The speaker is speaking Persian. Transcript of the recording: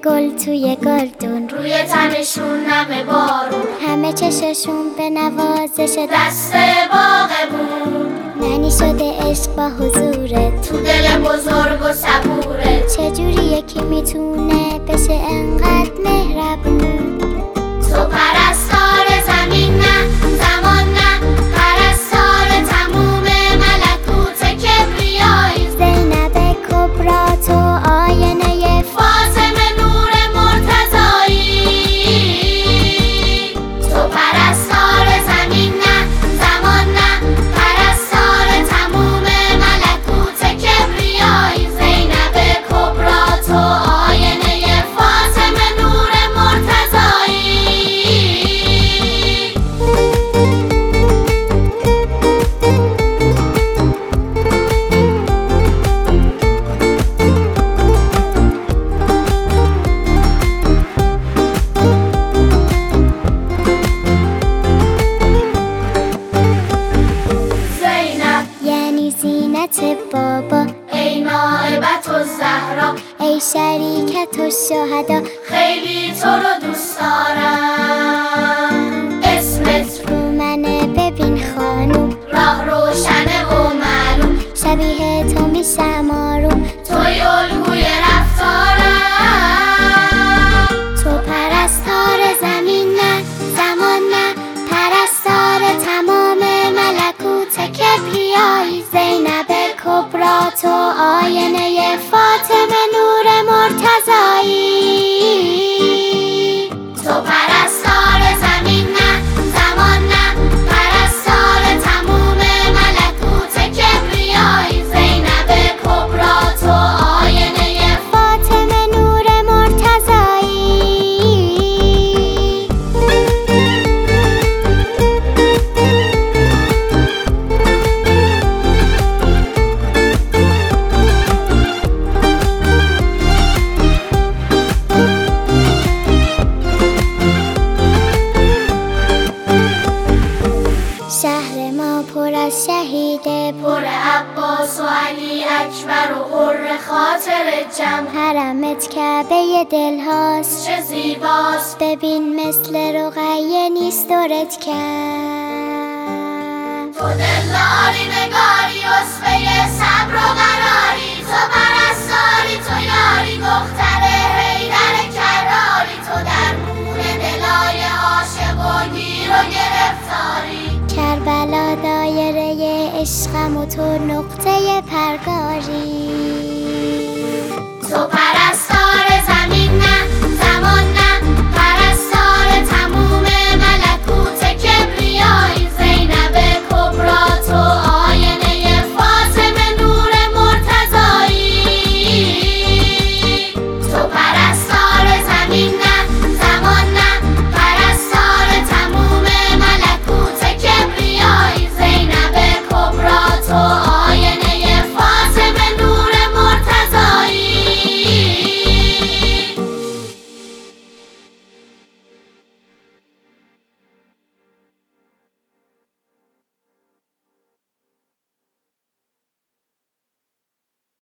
گل توی گلدون، روی تنشون نم بارون، همه چششون به نوازش دست باغبون. معنی شده عشق با حضورت تو دل بزرگ و صبورت. چجوری یکی میتونه بشه انقدر مهربون؟ تو پرستار زمین نه، زمان نه، پرستار تموم ملکوت کبریایی. زینب کبرا تو آینه فاطمه نور مرتضایی. تو پرستار زمین نه، زمان نه، پرستار تموم ملکوت کبریایی. زینب کبرا تو آینه فاطمه نور مرتضایی. زینب یعنی زینت بابا، ای نائبت الزهرا، ای شریکت الشهدا. خیلی تو رو دوست دارم. اسمت رو منه ببین خانوم، راه روشنه و معلوم. شبیه تو میشم آروم. توی الگوی رفتارم. تو پرستار زمین نه، زمان نه، پرستار تمام ملکوت کبریایی. زینب کبرا تو آینه فاطمه نور مرتضایی. تو پرستار زمین نه، زمان نه، پرستار تموم ملکوت کبریایی. زینب کبرا تو آینه فاطمه نور مرتضایی. شهر ما پر از شهیده، پر عباس و علی اکبر و غر خاطر جمع. حرمت کعبه دلهاست، چه زیباست ببین مثل رقیه نیست دورت کم. تو دلداری نگاری، اسوه صبر و قراری. تو پرستاری، تو یاری، دختر حیدر کراری. تو درمون دلای عاشق و گیر و گرفتاری. کربلا دایره عشقم و تو نقطه پرگاری. تو پرستار